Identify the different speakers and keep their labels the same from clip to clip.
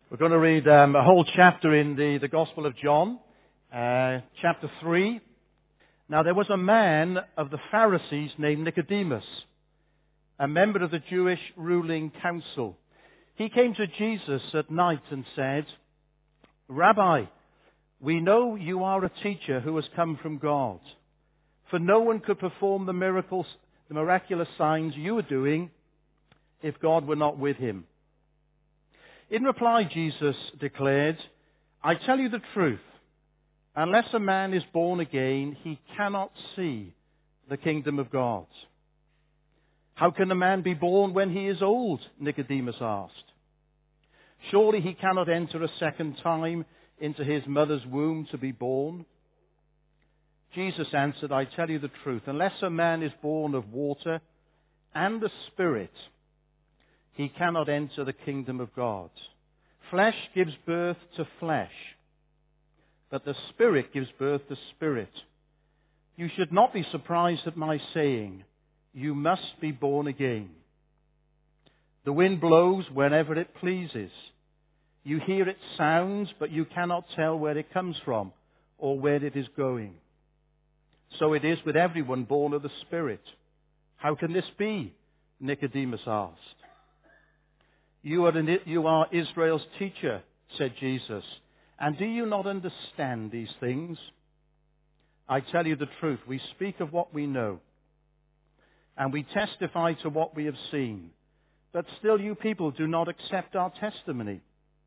Speaker 1: We're going to read a whole chapter in the Gospel of John, chapter 3. Now there was a man of the Pharisees named Nicodemus, a member of the Jewish ruling council. He came to Jesus at night and said, "Rabbi, we know you are a teacher who has come from God, for no one could perform the miraculous signs you are doing if God were not with him." In reply, Jesus declared, "I tell you the truth, unless a man is born again, he cannot see the kingdom of God." "How can a man be born when he is old?" Nicodemus asked. "Surely he cannot enter a second time into his mother's womb to be born?" Jesus answered, "I tell you the truth, unless a man is born of water and the Spirit, he cannot enter the kingdom of God. Flesh gives birth to flesh, but the Spirit gives birth to spirit. You should not be surprised at my saying, 'You must be born again.' The wind blows wherever it pleases. You hear its sounds, but you cannot tell where it comes from or where it is going. So it is with everyone born of the Spirit." "How can this be?" Nicodemus asked. You are Israel's teacher," said Jesus, "and do you not understand these things? I tell you the truth, we speak of what we know, and we testify to what we have seen, but still you people do not accept our testimony.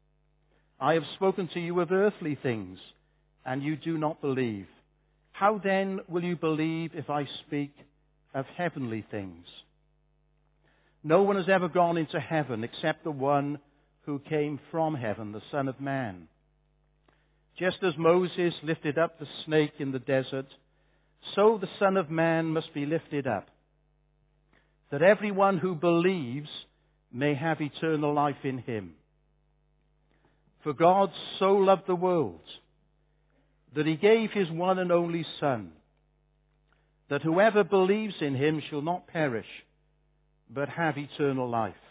Speaker 1: I have spoken to you of earthly things, and you do not believe. How then will you believe if I speak of heavenly things? No one has ever gone into heaven except the one who came from heaven, the Son of Man. Just as Moses lifted up the snake in the desert, so the Son of Man must be lifted up, that everyone who believes may have eternal life in him. For God so loved the world that he gave his one and only Son, that whoever believes in him shall not perish, but have eternal life.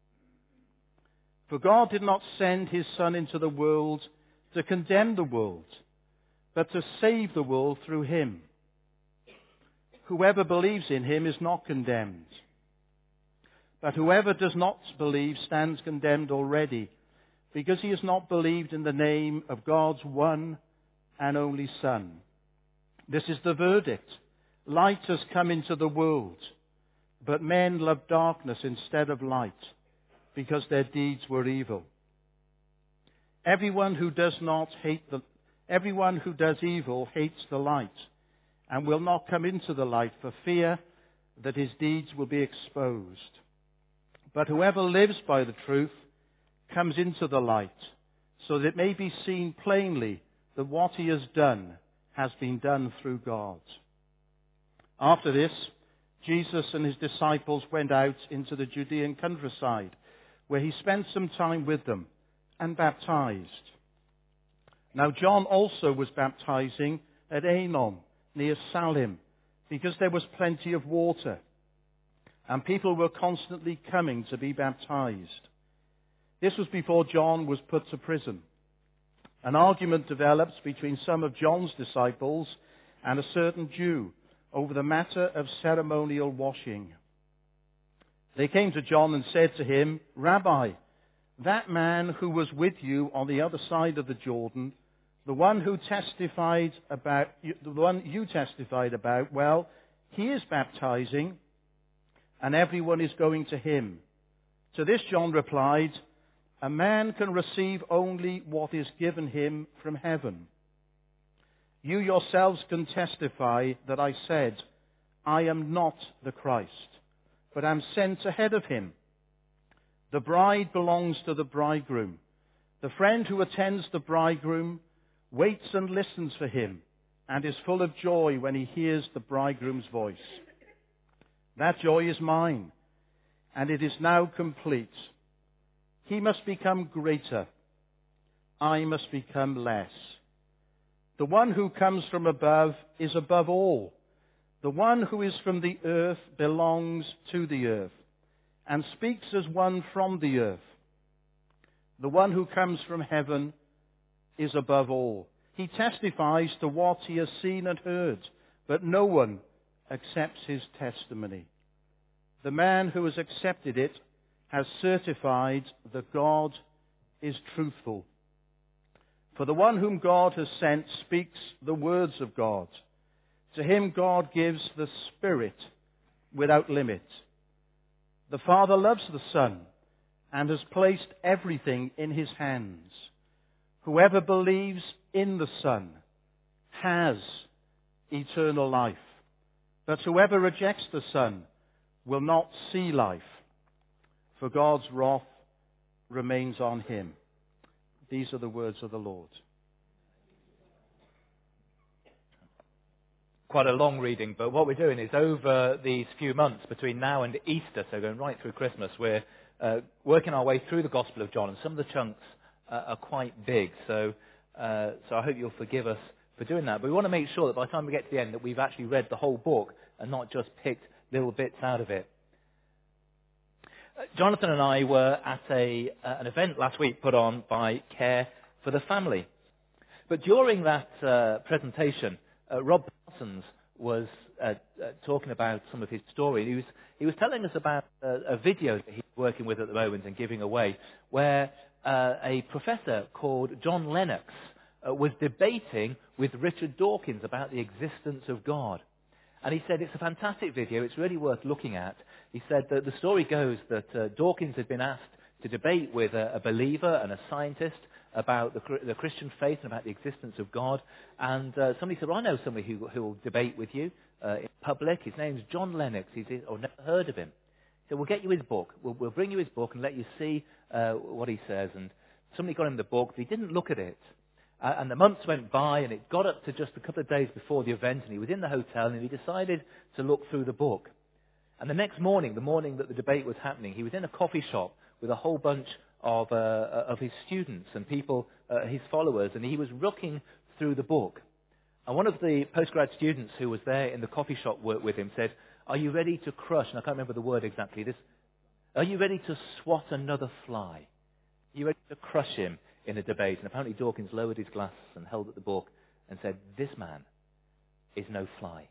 Speaker 1: For God did not send his Son into the world to condemn the world, but to save the world through him. Whoever believes in him is not condemned, but whoever does not believe stands condemned already, because he has not believed in the name of God's one and only Son. This is the verdict. Light has come into the world, but men love darkness instead of light, because their deeds were evil. Everyone who does evil hates the light, and will not come into the light for fear that his deeds will be exposed. But whoever lives by the truth comes into the light, so that it may be seen plainly that what he has done has been done through God." After this, Jesus and his disciples went out into the Judean countryside, where he spent some time with them and baptized. Now John also was baptizing at Aenon, near Salim, because there was plenty of water, and people were constantly coming to be baptized. This was before John was put to prison. An argument develops between some of John's disciples and a certain Jew over the matter of ceremonial washing. They came to John and said to him, "Rabbi, that man who was with you on the other side of the Jordan, the one you testified about, well, he is baptizing, and everyone is going to him." To this John replied, "A man can receive only what is given him from heaven. You yourselves can testify that I said, 'I am not the Christ, but am sent ahead of him.' The bride belongs to the bridegroom. The friend who attends the bridegroom waits and listens for him, and is full of joy when he hears the bridegroom's voice. That joy is mine, and it is now complete. He must become greater. I must become less. The one who comes from above is above all. The one who is from the earth belongs to the earth, and speaks as one from the earth. The one who comes from heaven is above all. He testifies to what he has seen and heard, but no one accepts his testimony. The man who has accepted it has certified that God is truthful. For the one whom God has sent speaks the words of God. To him God gives the Spirit without limit. The Father loves the Son and has placed everything in his hands. Whoever believes in the Son has eternal life. But whoever rejects the Son will not see life, for God's wrath remains on him. These are the words of the Lord.
Speaker 2: Quite a long reading, but what we're doing is over these few months between now and Easter, so going right through Christmas, we're working our way through the Gospel of John, and some of the chunks are quite big, so I hope you'll forgive us for doing that. But we want to make sure that by the time we get to the end that we've actually read the whole book and not just picked little bits out of it. Jonathan and I were at an event last week put on by Care for the Family. But during that presentation, Rob Parsons was talking about some of his story. He was telling us about a video that he's working with at the moment and giving away, where a professor called John Lennox was debating with Richard Dawkins about the existence of God. And he said it's a fantastic video, it's really worth looking at. He said that the story goes that Dawkins had been asked to debate with a believer and a scientist about the Christian faith and about the existence of God. And somebody said, well, I know somebody who will debate with you in public. His name's John Lennox. I've never heard of him. He said, we'll get you his book. We'll bring you his book and let you see what he says. And somebody got him the book, but he didn't look at it. And the months went by, and it got up to just a couple of days before the event, and he was in the hotel, and he decided to look through the book. And the next morning, the morning that the debate was happening, he was in a coffee shop with a whole bunch of his students and people, his followers, and he was looking through the book. And one of the postgrad students who was there in the coffee shop with him said, are you ready to crush, and I can't remember the word exactly, are you ready to swat another fly? Are you ready to crush him in a debate? And apparently Dawkins lowered his glass and held at the book and said, this man is no fly.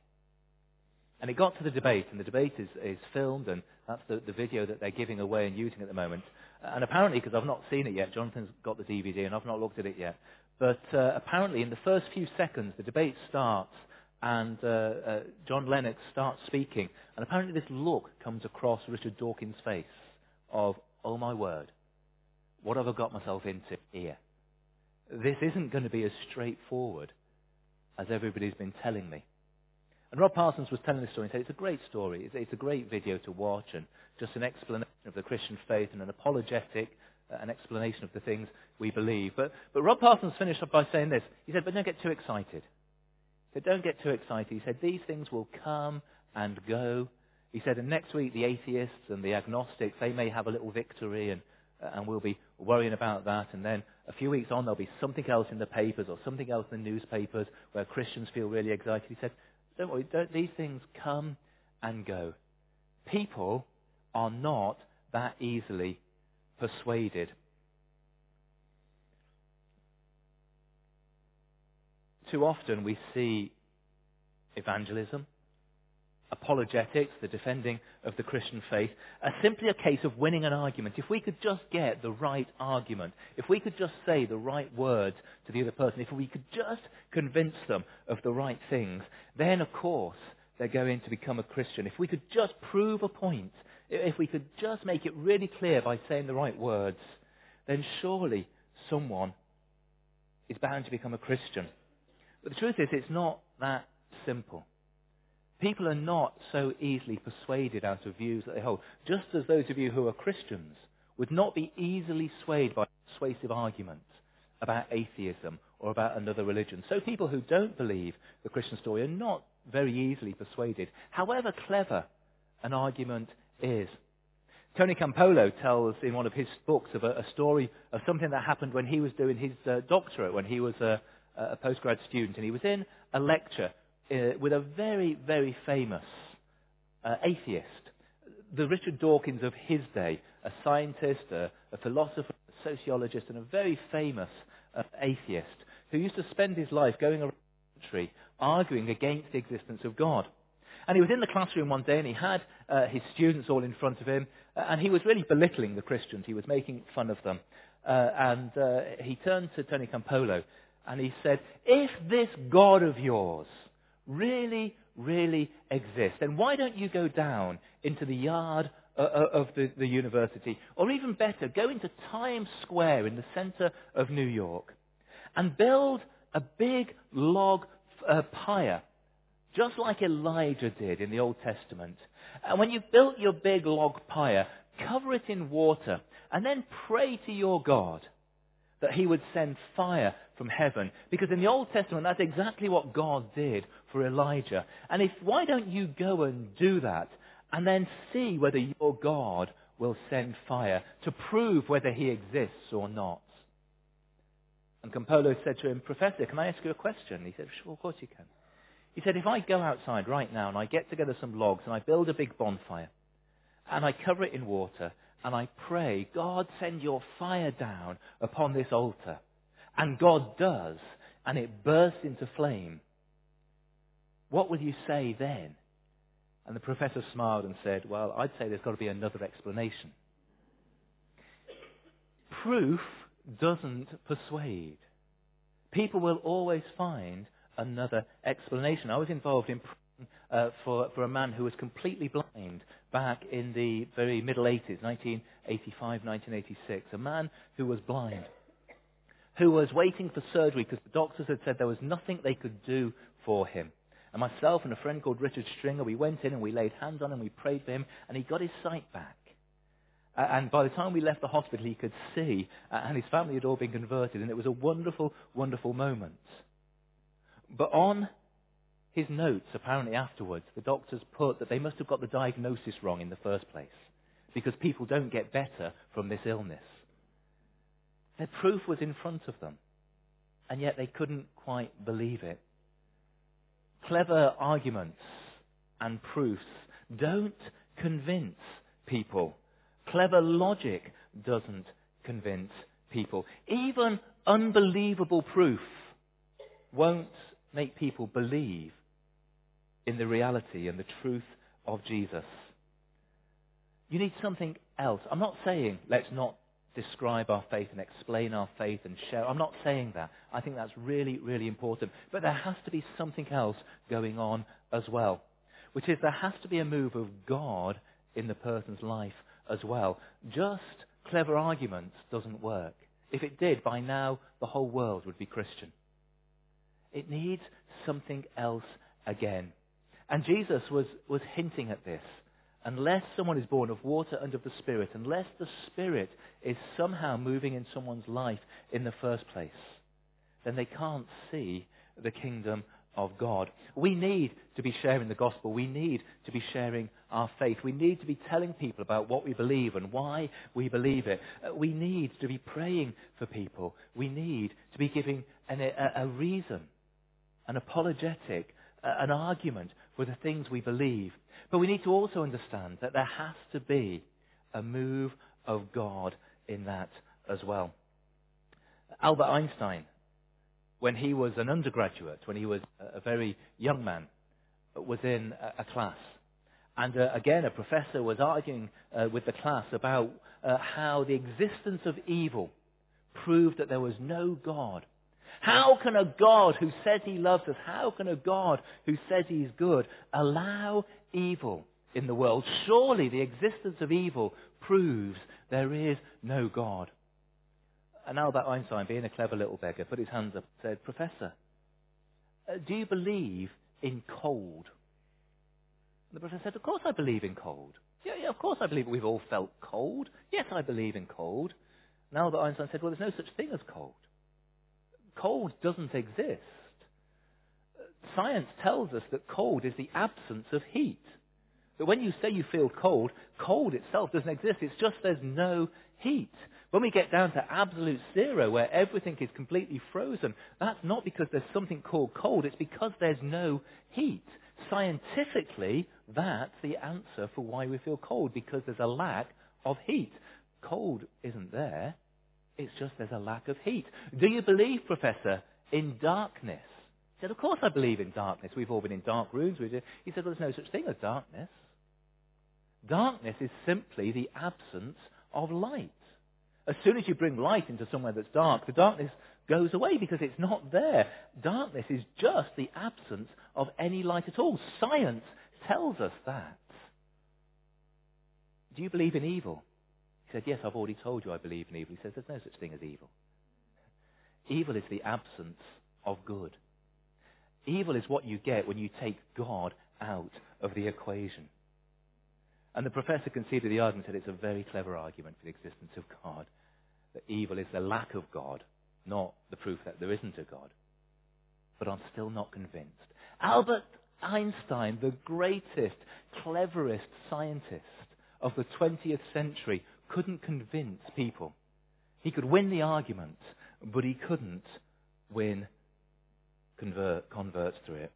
Speaker 2: And it got to the debate, and the debate is filmed, and that's the video that they're giving away and using at the moment. And apparently, because I've not seen it yet, Jonathan's got the DVD and I've not looked at it yet, but apparently in the first few seconds the debate starts and John Lennox starts speaking, and apparently this look comes across Richard Dawkins' face of, oh my word, what have I got myself into here? This isn't going to be as straightforward as everybody's been telling me. And Rob Parsons was telling this story and said it's a great story. It's a great video to watch, and just an explanation of the Christian faith and an apologetic, an explanation of the things we believe. But Rob Parsons finished up by saying this. He said, but don't get too excited. He said, don't get too excited. He said, these things will come and go. He said, and next week the atheists and the agnostics, they may have a little victory, and we'll be worrying about that. And then a few weeks on, there'll be something else in the papers or something else in the newspapers where Christians feel really excited. He said, don't worry, these things come and go. People are not that easily persuaded. Too often we see evangelism, apologetics, the defending of the Christian faith, as simply a case of winning an argument. If we could just get the right argument, if we could just say the right words to the other person, if we could just convince them of the right things, then of course they're going to become a Christian. If we could just prove a point, if we could just make it really clear by saying the right words, then surely someone is bound to become a Christian. But the truth is, it's not that simple. People are not so easily persuaded out of views that they hold, just as those of you who are Christians would not be easily swayed by persuasive arguments about atheism or about another religion. So people who don't believe the Christian story are not very easily persuaded, however clever an argument is. Tony Campolo tells in one of his books of a story of something that happened when he was doing his doctorate, when he was a postgrad student, and he was in a lecture with a very, very famous atheist, the Richard Dawkins of his day, a scientist, a philosopher, a sociologist and a very famous atheist who used to spend his life going around the country arguing against the existence of God. And he was in the classroom one day and he had his students all in front of him and he was really belittling the Christians. He was making fun of them. And he turned to Tony Campolo and he said, if this God of yours really, really exists, then why don't you go down into the yard of the university, or even better, go into Times Square in the center of New York and build a big log pyre, just like Elijah did in the Old Testament. And when you've built your big log pyre, cover it in water and then pray to your God that he would send fire from heaven. Because in the Old Testament, that's exactly what God did for Elijah. And why don't you go and do that and then see whether your God will send fire to prove whether he exists or not? And Campolo said to him, Professor, can I ask you a question? He said, sure, of course you can. He said, if I go outside right now and I get together some logs and I build a big bonfire and I cover it in water and I pray, God, send your fire down upon this altar. And God does, and it bursts into flame. What will you say then? And the professor smiled and said, well, I'd say there's got to be another explanation. Proof doesn't persuade. People will always find another explanation. I was involved in praying for a man who was completely blind back in the very middle 80s, 1985, 1986. A man who was blind, who was waiting for surgery because the doctors had said there was nothing they could do for him. And myself and a friend called Richard Stringer, we went in and we laid hands on him, we prayed for him, and he got his sight back. And by the time we left the hospital, he could see, and his family had all been converted, and it was a wonderful, wonderful moment. But on his notes, apparently afterwards, the doctors put that they must have got the diagnosis wrong in the first place, because people don't get better from this illness. Their proof was in front of them, and yet they couldn't quite believe it. Clever arguments and proofs don't convince people. Clever logic doesn't convince people. Even unbelievable proof won't make people believe in the reality and the truth of Jesus. You need something else. I'm not saying let's not describe our faith and explain our faith and share. I'm not saying that. I think that's really, really important. But there has to be something else going on as well, which is there has to be a move of God in the person's life as well. Just clever arguments doesn't work. If it did, by now the whole world would be Christian. It needs something else again. And Jesus was hinting at this. Unless someone is born of water and of the Spirit, unless the Spirit is somehow moving in someone's life in the first place, then they can't see the kingdom of God. We need to be sharing the gospel. We need to be sharing our faith. We need to be telling people about what we believe and why we believe it. We need to be praying for people. We need to be giving a reason, an apologetic, an argument for the things we believe. But we need to also understand that there has to be a move of God in that as well. Albert Einstein, when he was an undergraduate, when he was a very young man, was in a class. And again, a professor was arguing with the class about how the existence of evil proved that there was no God. How can a God who says he loves us, how can a God who says he's good allow evil in the world? Surely the existence of evil proves there is no God. And Albert Einstein, being a clever little beggar, put his hands up and said, Professor, do you believe in cold? And the professor said, of course I believe in cold. Yeah, of course I believe we've all felt cold. Yes, I believe in cold. And Albert Einstein said, well, there's no such thing as cold. Cold doesn't exist. Science tells us that cold is the absence of heat. That when you say you feel cold, cold itself doesn't exist. It's just there's no heat. When we get down to absolute zero, where everything is completely frozen, that's not because there's something called cold. It's because there's no heat. Scientifically, that's the answer for why we feel cold, because there's a lack of heat. Cold isn't there. It's just there's a lack of heat. Do you believe, Professor, in darkness? He said, of course I believe in darkness. We've all been in dark rooms. He said, well, there's no such thing as darkness. Darkness is simply the absence of light. As soon as you bring light into somewhere that's dark, the darkness goes away because it's not there. Darkness is just the absence of any light at all. Science tells us that. Do you believe in evil? He said, yes, I've already told you I believe in evil. He says, there's no such thing as evil. Evil is the absence of good. Evil is what you get when you take God out of the equation. And the professor conceded the argument and said it's a very clever argument for the existence of God. That evil is the lack of God, not the proof that there isn't a God. But I'm still not convinced. Albert Einstein, the greatest, cleverest scientist of the 20th century, couldn't convince people. He could win the argument, but he couldn't win converts through it.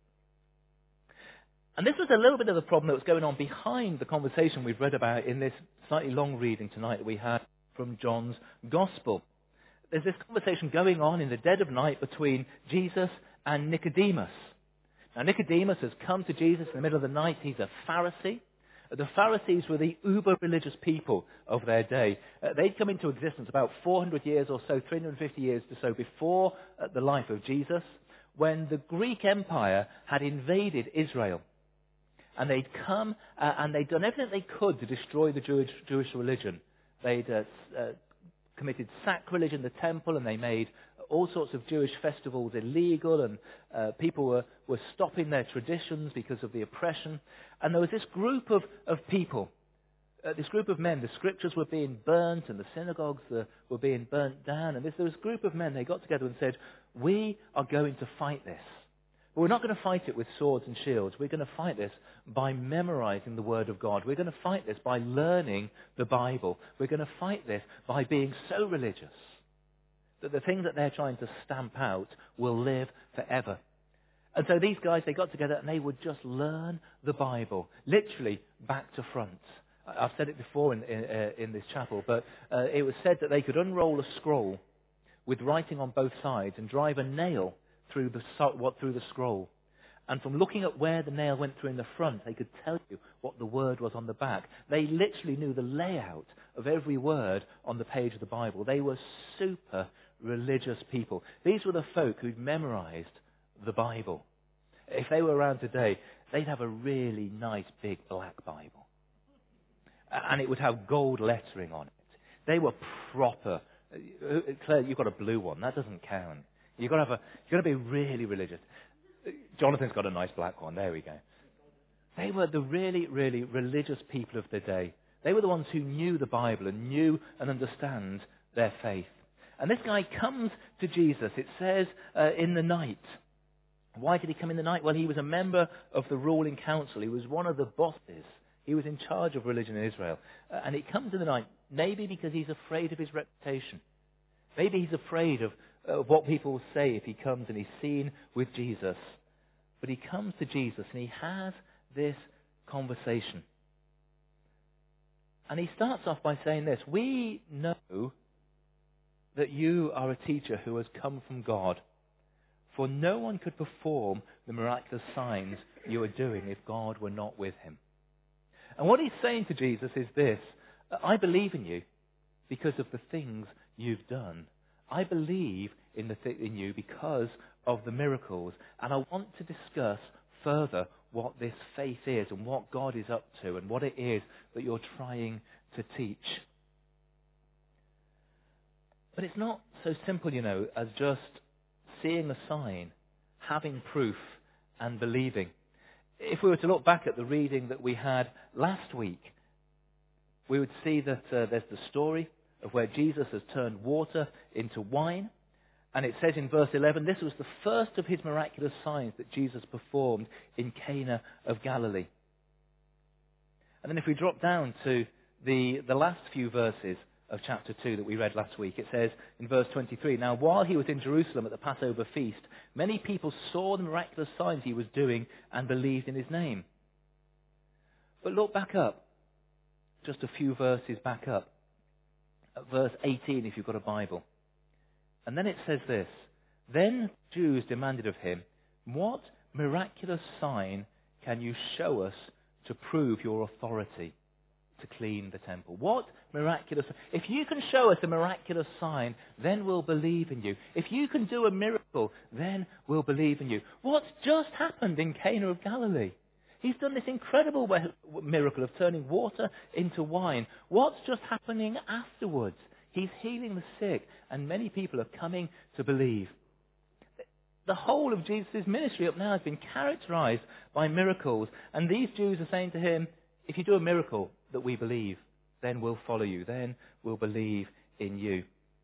Speaker 2: And this was a little bit of the problem that was going on behind the conversation we've read about in this slightly long reading tonight that we had from John's Gospel. There's this conversation going on in the dead of night between Jesus and Nicodemus. Now, Nicodemus has come to Jesus in the middle of the night. He's a Pharisee. The Pharisees were the uber-religious people of their day. They'd come into existence about 400 years or so, 350 years or so before the life of Jesus, when the Greek Empire had invaded Israel. And they'd come and they'd done everything they could to destroy the Jewish religion. They'd committed sacrilege in the temple, and they made all sorts of Jewish festivals illegal, and people were stopping their traditions because of the oppression. And there was this group of people, this group of men. The scriptures were being burnt, and the synagogues were being burnt down. And there was a group of men, they got together and said, we are going to fight this. But we're not going to fight it with swords and shields. We're going to fight this by memorizing the Word of God. We're going to fight this by learning the Bible. We're going to fight this by being so religious that the things that they're trying to stamp out will live forever. And so these guys, they got together and they would just learn the Bible, literally back to front. I've said it before in this chapel, but it was said that they could unroll a scroll with writing on both sides and drive a nail through the scroll. And from looking at where the nail went through in the front, they could tell you what the word was on the back. They literally knew the layout of every word on the page of the Bible. They were super religious people. These were the folk who'd memorized the Bible. If they were around today, they'd have a really nice big black Bible. And it would have gold lettering on it. They were proper. Claire, you've got a blue one. That doesn't count. You've got to be really religious. Jonathan's got a nice black one. There we go. They were the really, really religious people of the day. They were the ones who knew the Bible and knew and understand their faith. And this guy comes to Jesus, it says, in the night. Why did he come in the night? Well, he was a member of the ruling council. He was one of the bosses. He was in charge of religion in Israel. And he comes in the night, maybe because he's afraid of his reputation. Maybe he's afraid of what people will say if he comes and he's seen with Jesus. But he comes to Jesus and he has this conversation. And he starts off by saying this: we know that you are a teacher who has come from God, for no one could perform the miraculous signs you are doing if God were not with him. And what he's saying to Jesus is this: I believe in you because of the things you've done. I believe in you because of the miracles. And I want to discuss further what this faith is and what God is up to and what it is that you're trying to teach. But it's not so simple, as just seeing a sign, having proof, and believing. If we were to look back at the reading that we had last week, we would see that there's the story of where Jesus has turned water into wine. And it says in verse 11, this was the first of his miraculous signs that Jesus performed in Cana of Galilee. And then if we drop down to the last few verses of chapter 2 that we read last week, it says in verse 23, now while he was in Jerusalem at the Passover feast, many people saw the miraculous signs he was doing and believed in his name. But look back up, just a few verses back up. verse 18 if you've got a Bible. And then it says this, "Then Jews demanded of him, 'What miraculous sign can you show us to prove your authority to clean the temple?'" What miraculous... If you can show us a miraculous sign, then we'll believe in you. If you can do a miracle, then we'll believe in you. What's just happened in Cana of Galilee? He's done this incredible miracle of turning water into wine. What's just happening afterwards? He's healing the sick, and many people are coming to believe. The whole of Jesus' ministry up now has been characterized by miracles. And these Jews are saying to him, if you do a miracle that we believe, then we'll follow you. Then we'll believe in you.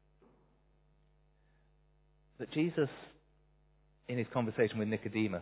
Speaker 2: But Jesus, in his conversation with Nicodemus,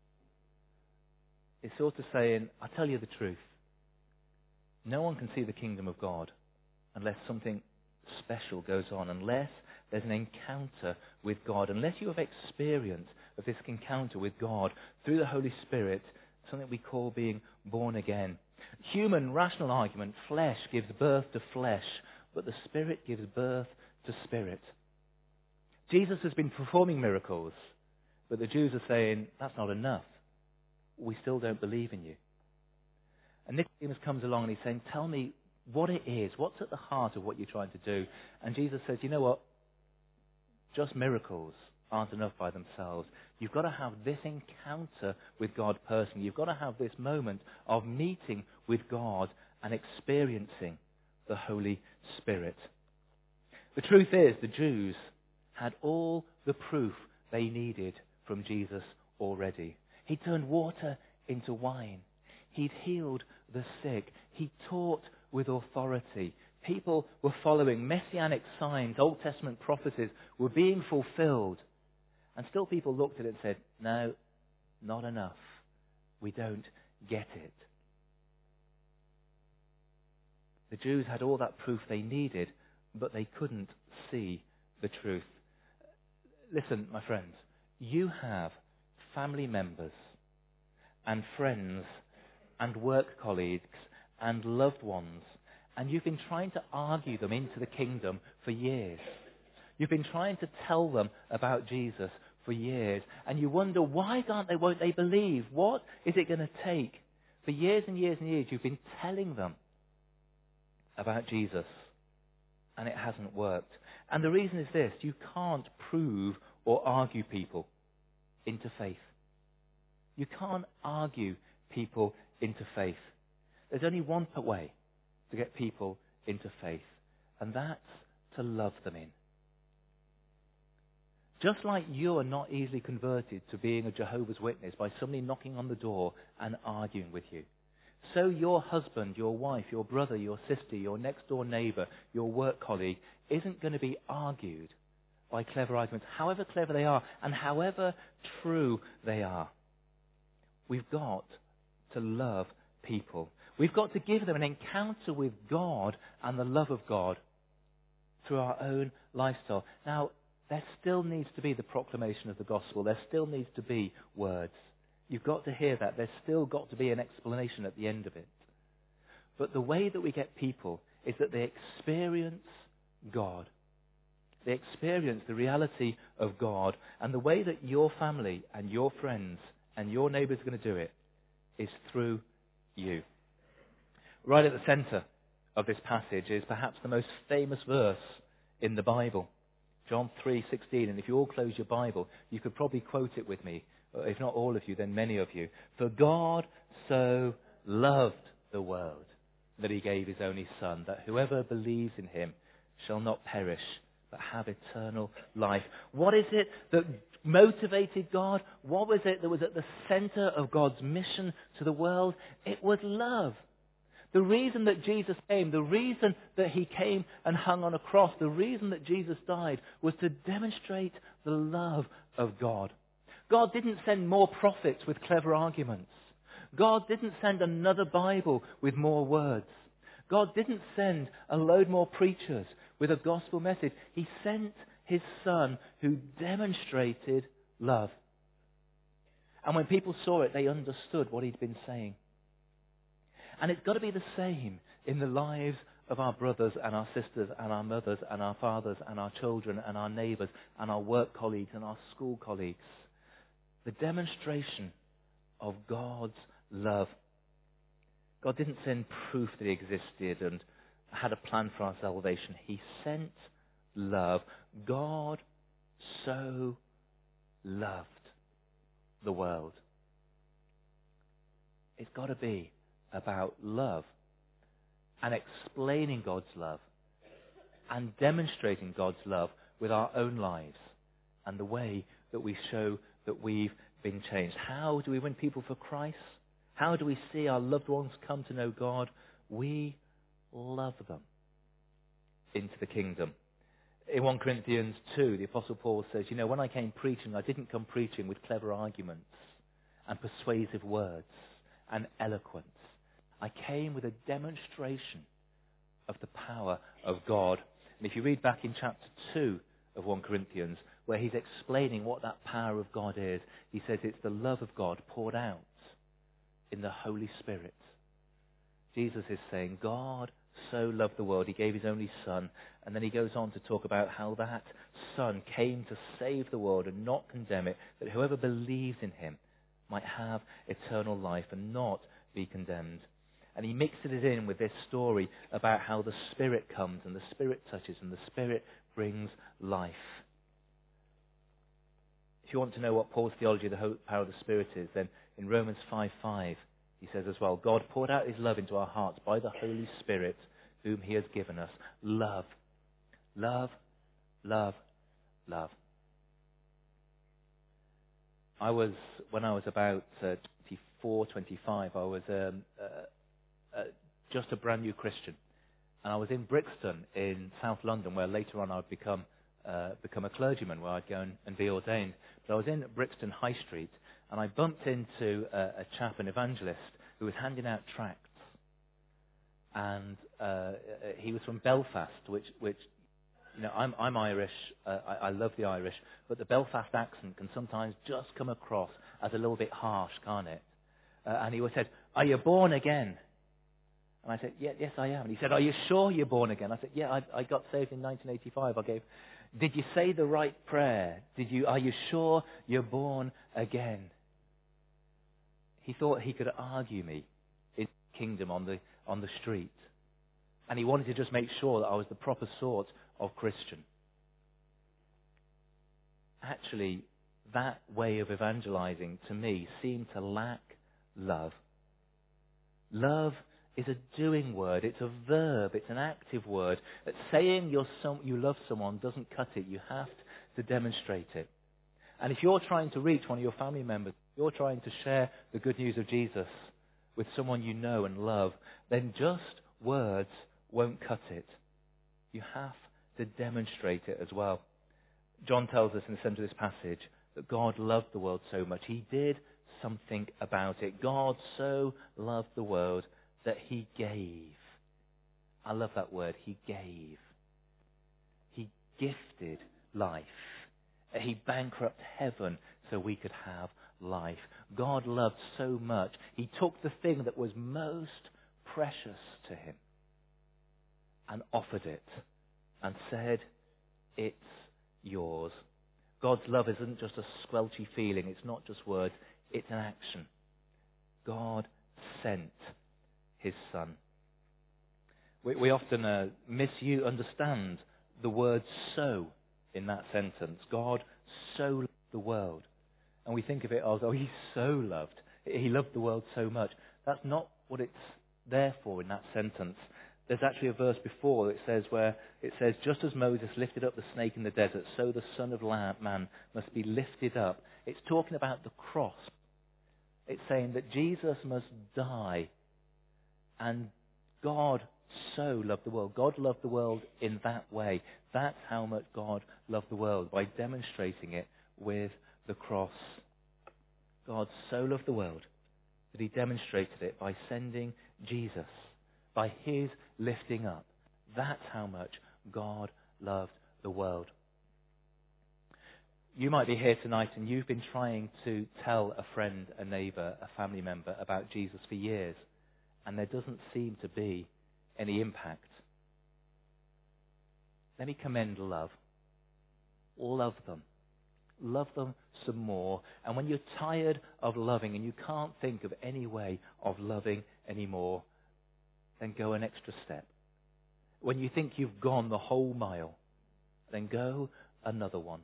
Speaker 2: is sort of saying, I tell you the truth. No one can see the kingdom of God unless something special goes on, unless there's an encounter with God, unless you have experience of this encounter with God through the Holy Spirit, something we call being born again. Human rational argument, flesh gives birth to flesh, but the Spirit gives birth to spirit. Jesus has been performing miracles, but the Jews are saying, that's not enough. We still don't believe in you. And Nicodemus comes along and he's saying, tell me what it is. What's at the heart of what you're trying to do? And Jesus says, you know what? Just miracles aren't enough by themselves. You've got to have this encounter with God personally. You've got to have this moment of meeting with God and experiencing the Holy Spirit. The truth is, the Jews had all the proof they needed from Jesus already. He turned water into wine. He'd healed the sick. He taught with authority. People were following messianic signs. Old Testament prophecies were being fulfilled. And still people looked at it and said, no, not enough. We don't get it. The Jews had all that proof they needed, but they couldn't see the truth. Listen, my friends, you have family members and friends and work colleagues and loved ones, and you've been trying to argue them into the kingdom for years. You've been trying to tell them about Jesus for years, and you wonder, won't they believe? What is it going to take? For years and years and years, you've been telling them about Jesus, and it hasn't worked. And the reason is this: you can't prove or argue people into faith. You can't argue people into faith. There's only one way to get people into faith, and that's to love them in. Just like you are not easily converted to being a Jehovah's Witness by somebody knocking on the door and arguing with you, so your husband, your wife, your brother, your sister, your next door neighbour, your work colleague isn't going to be argued by clever arguments, however clever they are and however true they are. We've got to love people. We've got to give them an encounter with God and the love of God through our own lifestyle. Now, there still needs to be the proclamation of the gospel. There still needs to be words. You've got to hear that. There's still got to be an explanation at the end of it. But the way that we get people is that they experience God. They experience the reality of God. And the way that your family and your friends and your neighbours are going to do it is through you. Right at the centre of this passage is perhaps the most famous verse in the Bible. John 3:16. And if you all close your Bible, you could probably quote it with me. If not all of you, then many of you. For God so loved the world that he gave his only Son, that whoever believes in him shall not perish, but have eternal life. What is it that motivated God? What was it that was at the center of God's mission to the world? It was love. The reason that Jesus came, the reason that he came and hung on a cross, the reason that Jesus died was to demonstrate the love of God. God didn't send more prophets with clever arguments. God didn't send another Bible with more words. God didn't send a load more preachers with a gospel message. He sent his Son who demonstrated love. And when people saw it, they understood what he'd been saying. And it's got to be the same in the lives of our brothers and our sisters and our mothers and our fathers and our children and our neighbours and our work colleagues and our school colleagues. The demonstration of God's love. God didn't send proof that He existed and had a plan for our salvation. He sent love. God so loved the world. It's got to be about love and explaining God's love and demonstrating God's love with our own lives and the way that we show that we've been changed. How do we win people for Christ? How do we see our loved ones come to know God? We love them into the kingdom. In 1 Corinthians 2, the Apostle Paul says, when I came preaching, I didn't come preaching with clever arguments and persuasive words and eloquence. I came with a demonstration of the power of God. And if you read back in chapter 2 of 1 Corinthians, where he's explaining what that power of God is, he says it's the love of God poured out in the Holy Spirit. Jesus is saying, God so loved the world, He gave His only Son. And then He goes on to talk about how that Son came to save the world and not condemn it, that whoever believes in Him might have eternal life and not be condemned. And he mixes it in with this story about how the Spirit comes and the Spirit touches and the Spirit brings life. If you want to know what Paul's theology of the power of the Spirit is, then in Romans 5:5 he says as well, God poured out His love into our hearts by the Holy Spirit whom He has given us. Love. Love. Love. Love. When I was about 24, 25, I was just a brand new Christian. And I was in Brixton in South London, where later on I would become a clergyman, where I'd go and be ordained. But I was in Brixton High Street, and I bumped into a chap, an evangelist, who was handing out tracts. And he was from Belfast, which I'm Irish. I love the Irish, but the Belfast accent can sometimes just come across as a little bit harsh, can't it? And he said, "Are you born again?" And I said, yes, I am. And he said, "Are you sure you're born again?" I said, "Yeah, I got saved in 1985. Did you say the right prayer? Are you sure you're born again?" He thought he could argue me in the kingdom on the street. And he wanted to just make sure that I was the proper sort of Christian. Actually, that way of evangelizing to me seemed to lack love. Love is a doing word. It's a verb. It's an active word. That saying you love someone doesn't cut it. You have to demonstrate it. And if you're trying to reach one of your family members, you're trying to share the good news of Jesus with someone you know and love, then just words won't cut it. You have to demonstrate it as well. John tells us in the center of this passage that God loved the world so much. He did something about it. God so loved the world that He gave. I love that word. He gave. He gifted life. He bankrupted heaven so we could have life. God loved so much. He took the thing that was most precious to Him and offered it and said, "It's yours." God's love isn't just a squelchy feeling. It's not just words. It's an action. God sent His Son. We often understand the word "so" in that sentence. God so loved the world. And we think of it as, He so loved. He loved the world so much. That's not what it's there for in that sentence. There's actually a verse before where it says, just as Moses lifted up the snake in the desert, so the Son of Man must be lifted up. It's talking about the cross. It's saying that Jesus must die. And God so loved the world. God loved the world in that way. That's how much God loved the world, by demonstrating it with the cross. God so loved the world that He demonstrated it by sending Jesus, by His lifting up. That's how much God loved the world. You might be here tonight and you've been trying to tell a friend, a neighbour, a family member about Jesus for years, and there doesn't seem to be any impact. let me commend love. Love them. Love them some more. And when you're tired of loving and you can't think of any way of loving anymore, then go an extra step. When you think you've gone the whole mile, then go another one.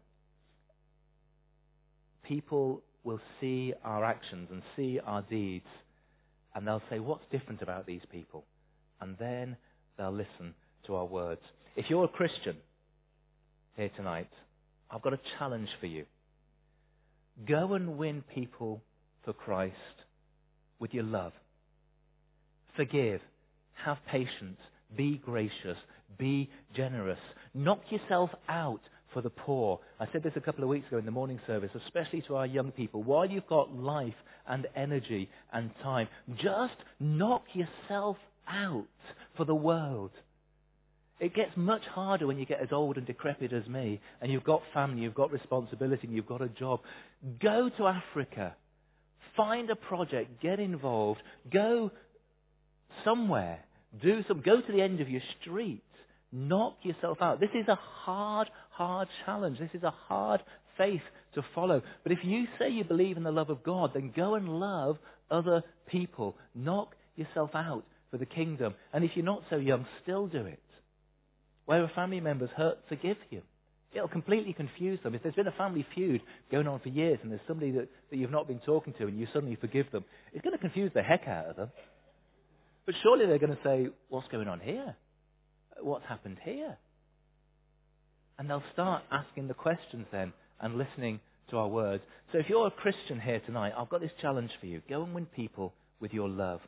Speaker 2: People will see our actions and see our deeds, and they'll say, what's different about these people? And then they'll listen to our words. If you're a Christian here tonight, I've got a challenge for you. Go and win people for Christ with your love. Forgive. Have patience. Be gracious. Be generous. Knock yourself out for the poor. I said this a couple of weeks ago in the morning service, especially to our young people. While you've got life and energy and time, just knock yourself out for the world. It gets much harder when you get as old and decrepit as me, and you've got family, you've got responsibility, and you've got a job. Go to Africa. Find a project. Get involved. Go somewhere. Go to the end of your street. Knock yourself out. This is a hard challenge. This is a hard faith to follow. But if you say you believe in the love of God, then go and love other people. Knock yourself out for the kingdom. And if you're not so young, still do it. Where a family member's hurt, forgive him. It'll completely confuse them. If there's been a family feud going on for years and there's somebody that you've not been talking to and you suddenly forgive them, it's going to confuse the heck out of them. But surely they're going to say, what's going on here? What's happened here? And they'll start asking the questions then and listening to our words. So if you're a Christian here tonight, I've got this challenge for you. Go and win people with your love,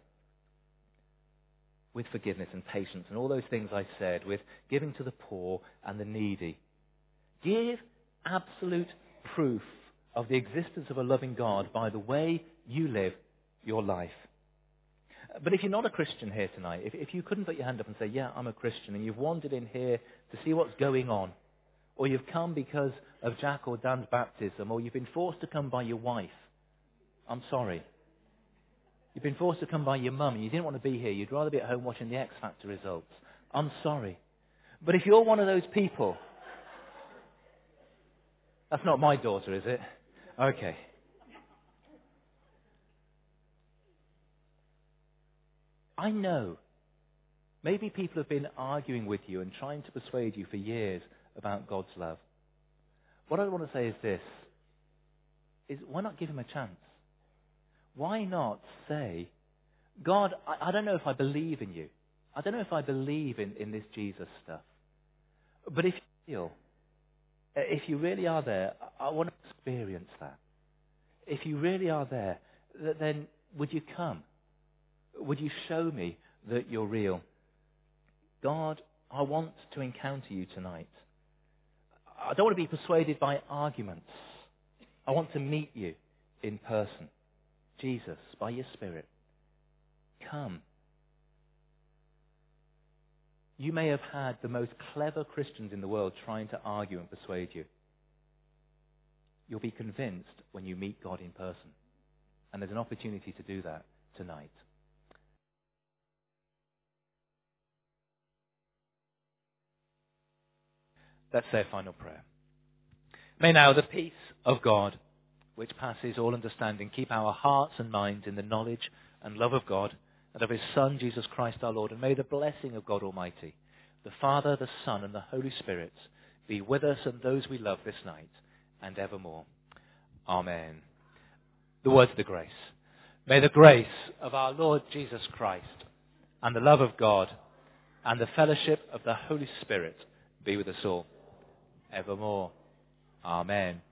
Speaker 2: with forgiveness and patience and all those things I said, with giving to the poor and the needy. Give absolute proof of the existence of a loving God by the way you live your life. But if you're not a Christian here tonight, if you couldn't put your hand up and say, yeah, I'm a Christian, and you've wandered in here to see what's going on, or you've come because of Jack or Dan's baptism, or you've been forced to come by your wife, I'm sorry. You've been forced to come by your mum and you didn't want to be here. You'd rather be at home watching the X Factor results. I'm sorry. But if you're one of those people... That's not my daughter, is it? Okay. I know. Maybe people have been arguing with you and trying to persuade you for years about God's love. What I want to say is this. Why not give him a chance? Why not say, God, I don't know if I believe in you. I don't know if I believe in this Jesus stuff. But if you really are there, I want to experience that. If you really are there, then would you come? Would you show me that you're real? God, I want to encounter you tonight. I don't want to be persuaded by arguments. I want to meet you in person. Jesus, by your Spirit, come. You may have had the most clever Christians in the world trying to argue and persuade you. You'll be convinced when you meet God in person. And there's an opportunity to do that tonight. Let's say a final prayer. May now the peace of God, which passes all understanding, keep our hearts and minds in the knowledge and love of God and of his Son, Jesus Christ our Lord. And may the blessing of God Almighty, the Father, the Son, and the Holy Spirit be with us and those we love this night and evermore. Amen. The words of the grace. May the grace of our Lord Jesus Christ and the love of God and the fellowship of the Holy Spirit be with us all evermore. Amen.